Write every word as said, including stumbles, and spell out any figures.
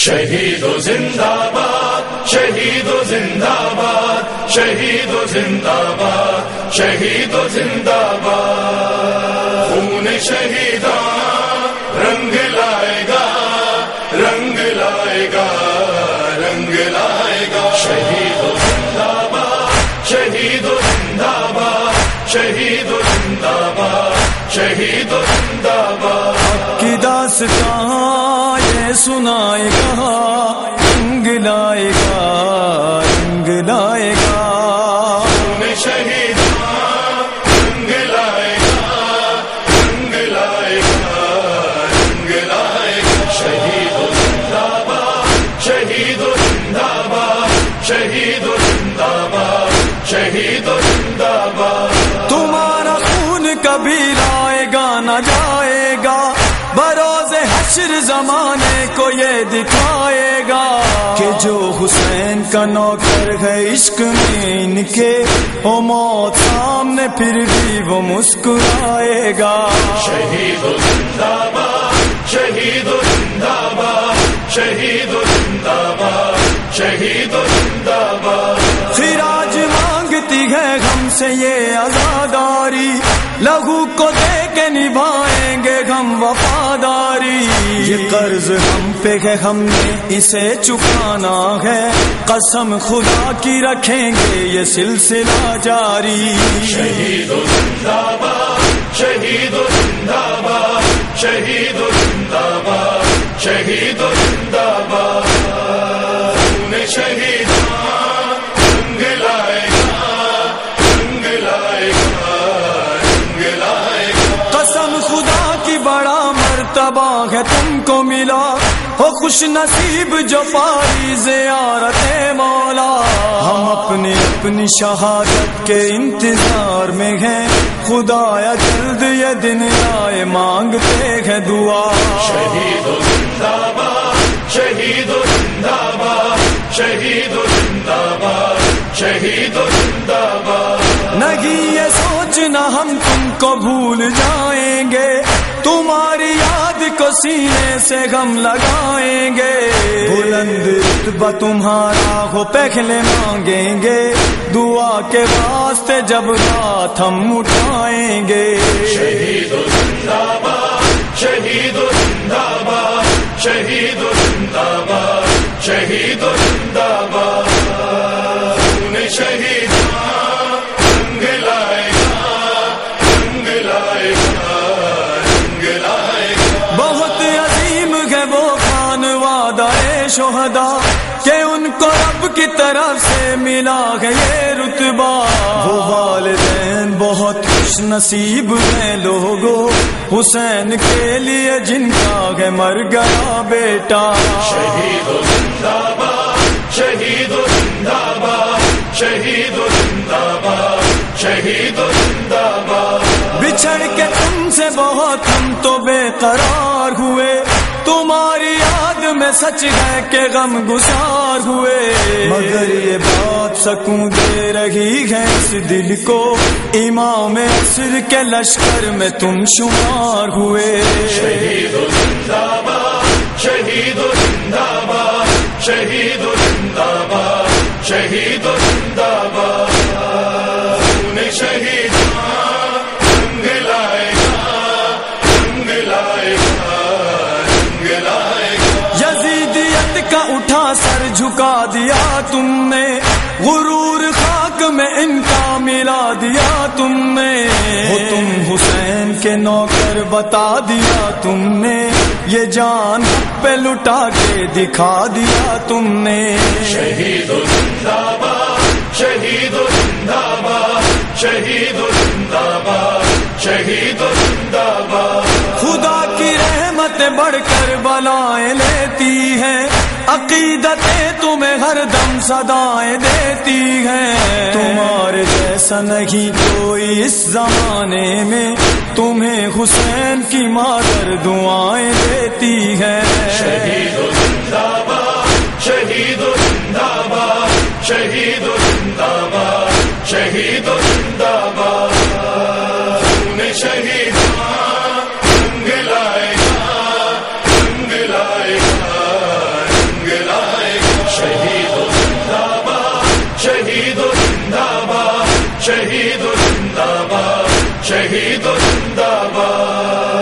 شہید و زندہ باد، شہید و زندہ باد، شہید و زندہ باد، شہید و زندہ باد. خون شہیداں رنگ لائے گا، رنگ لائے گا، رنگ لائے گا. شہید و زندہ باد، شہید و زندہ باد، شہید و زندہ باد، شہید و زندہ باد. کی داستان یہ سنائے گا، رنگ لائے گا، رنگ لائے گا. خون شہیداں رنگ لائے گا، رنگ لائے گا، رنگ لائے گا. شہید و زندہ باد، شہید و زندہ باد، شہید و زندہ باد، شہید و زندہ باد. تمہارا خون کبھی لائے گا نہ جائے گا، بروز حشر زمانے کو یہ دکھائے گا کہ جو حسین کا نوکر ہے عشق میں ان کے، وہ موت سامنے پھر بھی وہ مسکرائے گا. شہید و زندہ باد، شہید و زندہ باد، شہید و زندہ باد، شہید و زندہ باد. خراج مانگتی ہے ہم سے یہ عزاداری، لہو کو دے کے نبھائیں گے ہم وفاداری. یہ قرض ہم پہ ہے ہم نے اسے چکانا ہے، قسم خدا کی رکھیں گے یہ سلسلہ جاری. شہید و زندہ باد، شہید و زندہ باد، شہید و زندہ باد، شہید و زندہ باد. خون شہیداں رنگ لائے گا، رنگ لائے گا، رنگ لائے گا. قسم خدا کی بڑا مرتبہ ہے تم کو ملا، ہو خوش نصیب جو پاری زیارت مولا. ہم اپنی اپنی شہادت کے انتظار میں ہیں، خدایا جلد یہ دن آئے مانگتے ہیں دعا. شہید و زندہ باد، شہید و زندہ باد، شہید و زندہ باد، شہید و زندہ باد. نہیں یہ سوچنا ہم تم کو بھول جائیں گے، تمہاری یاد کو سینے سے ہم لگائیں گے. بلند رتبہ تمہارا ہو پہلے مانگیں گے، دعا کے واسطے جب رات ہم اٹھائیں گے. شہید و زندہ باد، شہید و زندہ باد، شہید و زندہ باد، شہید و زندہ باد. خون شہیداں رنگ لائے گا، رنگ لائے گا، رنگ لائے گا. بہت عظیم ہے وہ خانوادہ شہدا کہ ان کو رب کی طرف سے ملا ہے یہ رتبہ. وہ والدین بہت خوش نصیب ہیں لوگوں، حسین کے لیے جن کا ہے مر گیا بیٹا. شہید و زندہ باد، شہید و زندہ باد، شہید و زندہ باد، شہید و زندہ باد. بچھڑ کے تم سے بہت ہم تو بے قرار ہوئے، تمہاری یاد میں سچ ہے کہ غم گسار ہوئے. مگر یہ بات سکون دے رہی ہے اس دل کو، امام عصر کے لشکر میں تم شمار ہوئے. شہید و زندہ باد، شہید و زندہ باد، شہید و زندہ باد، شہید و زندہ باد. خون شہیداں رنگ لائے گا، رنگ لائے گا، رنگ لائے گا. یزیدیت کا اٹھا سر جھکا دیا تم نے، غرور خاک میں ان کا ملا دیا تم نے. ہو تم حسین کے نوکر بتا دیا تم نے، یہ جان پہ لٹا کے دکھا دیا تم نے. شہید و زندہ باد، شہید و زندہ باد، شہید و زندہ باد، شہید و زندہ باد. خدا کی رحمت بڑھ کر بلائیں لیتی ہیں، عقیدتیں تمہیں ہر دم صدائیں دیتی ہیں. تمہارے جیسا نہیں کوئی اس زمانے میں، تمہیں حسین کی مادر دعائیں دیتی ہے. شہید و زندہ باد، شہید و زندہ باد، شہید و زندہ باد، شہید و زندہ باد. خون شہیداں رنگ لائے گا، رنگ لائے گا، رنگ شہید زندہ باد شہید زندہ باد